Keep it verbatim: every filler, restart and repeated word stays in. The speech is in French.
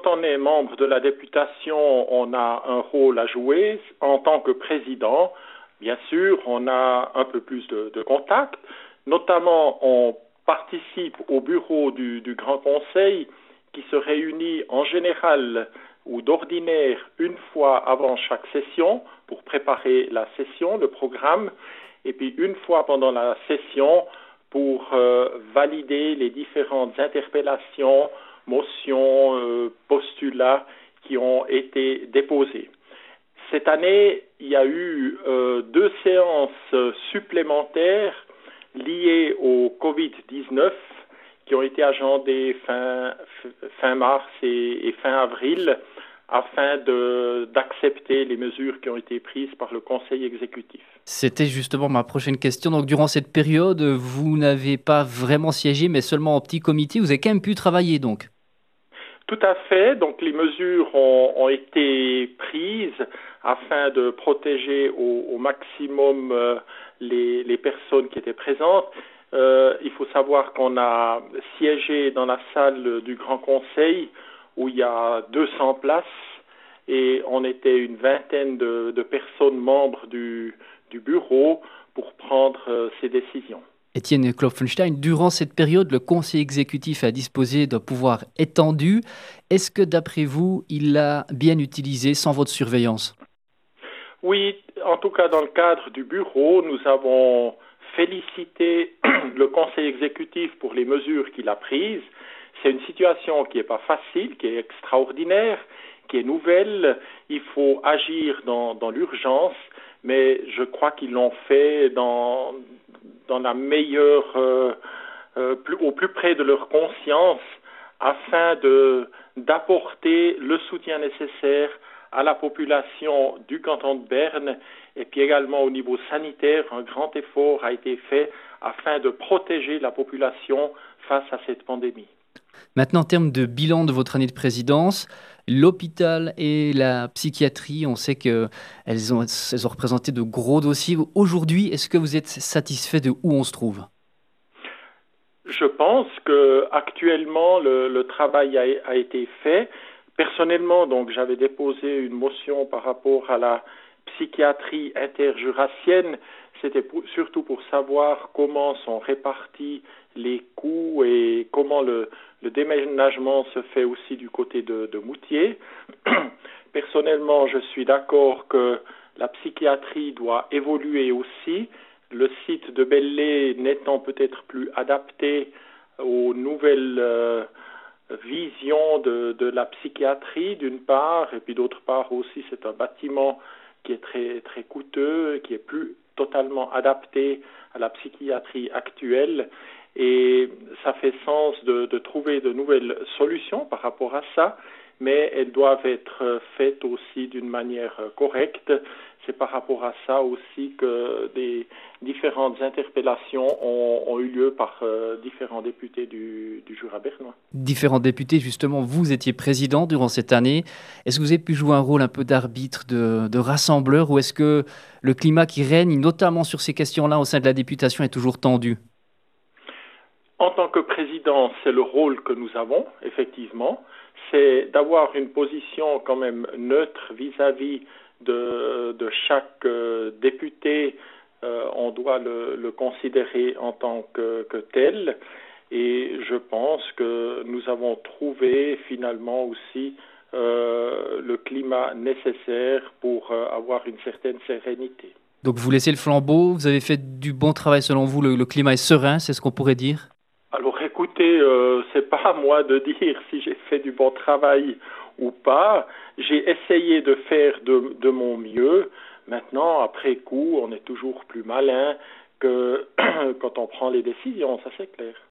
quand on est membre de la députation, on a un rôle à jouer. En tant que président, bien sûr, on a un peu plus de, de contact. Notamment, on participe au bureau du, du Grand Conseil qui se réunit en général ou d'ordinaire une fois avant chaque session pour préparer la session, le programme, et puis une fois pendant la session pour euh, valider les différentes interpellations, motions, euh, postulats qui ont été déposés. Cette année, il y a eu euh, deux séances supplémentaires liées au covid dix-neuf qui ont été agendées fin, fin mars et, et fin avril afin de, d'accepter les mesures qui ont été prises par le Conseil exécutif. C'était justement ma prochaine question. Donc, durant cette période, vous n'avez pas vraiment siégé, mais seulement en petit comité. Vous avez quand même pu travailler, donc. Tout à fait. Donc, les mesures ont, ont été prises afin de protéger au, au maximum euh, les, les personnes qui étaient présentes. Euh, il faut savoir qu'on a siégé dans la salle du Grand Conseil où il y a deux cents places et on était une vingtaine de, de personnes membres du, du bureau pour prendre euh, ces décisions. Étienne Klopfenstein, durant cette période, le Conseil exécutif a disposé d'un pouvoir étendu. Est-ce que, d'après vous, il l'a bien utilisé sans votre surveillance? Oui, en tout cas dans le cadre du bureau, nous avons félicité le Conseil exécutif pour les mesures qu'il a prises. C'est une situation qui n'est pas facile, qui est extraordinaire, qui est nouvelle. Il faut agir dans, dans l'urgence, mais je crois qu'ils l'ont fait dans, dans la meilleure, euh, euh, plus, au plus près de leur conscience, afin de, d'apporter le soutien nécessaire à la population du canton de Berne, et puis également au niveau sanitaire, un grand effort a été fait afin de protéger la population face à cette pandémie. Maintenant, en termes de bilan de votre année de présidence, l'hôpital et la psychiatrie, on sait qu'elles ont, elles ont représenté de gros dossiers. Aujourd'hui, est-ce que vous êtes satisfait de où on se trouve? Je pense que actuellement le, le travail a, a été fait. Personnellement, donc, j'avais déposé une motion par rapport à la psychiatrie interjurassienne. C'était pour, surtout pour savoir comment sont répartis les coûts et comment le, le déménagement se fait aussi du côté de, de Moutier. Personnellement, je suis d'accord que la psychiatrie doit évoluer aussi. Le site de Belley n'étant peut-être plus adapté aux nouvelles euh, visions de, de la psychiatrie d'une part, et puis d'autre part aussi c'est un bâtiment qui est très, très coûteux, qui est plus totalement adapté à la psychiatrie actuelle. Et ça fait sens de, de trouver de nouvelles solutions par rapport à ça, mais elles doivent être faites aussi d'une manière correcte. C'est par rapport à ça aussi que des différentes interpellations ont, ont eu lieu par euh, différents députés du, du Jura bernois. Différents députés, justement, vous étiez président durant cette année. Est-ce que vous avez pu jouer un rôle un peu d'arbitre, de, de rassembleur, ou est-ce que le climat qui règne, notamment sur ces questions-là au sein de la députation, est toujours tendu? En tant que président, c'est le rôle que nous avons, effectivement. C'est d'avoir une position quand même neutre vis-à-vis de, de chaque euh, député. Euh, on doit le, le considérer en tant que, que tel. Et je pense que nous avons trouvé finalement aussi euh, le climat nécessaire pour euh, avoir une certaine sérénité. Donc vous laissez le flambeau, vous avez fait du bon travail selon vous, le, le climat est serein, c'est ce qu'on pourrait dire? Alors écoutez, euh, c'est pas à moi de dire si j'ai fait du bon travail ou pas. J'ai essayé de faire de, de mon mieux. Maintenant, après coup, on est toujours plus malin que quand on prend les décisions, ça c'est clair.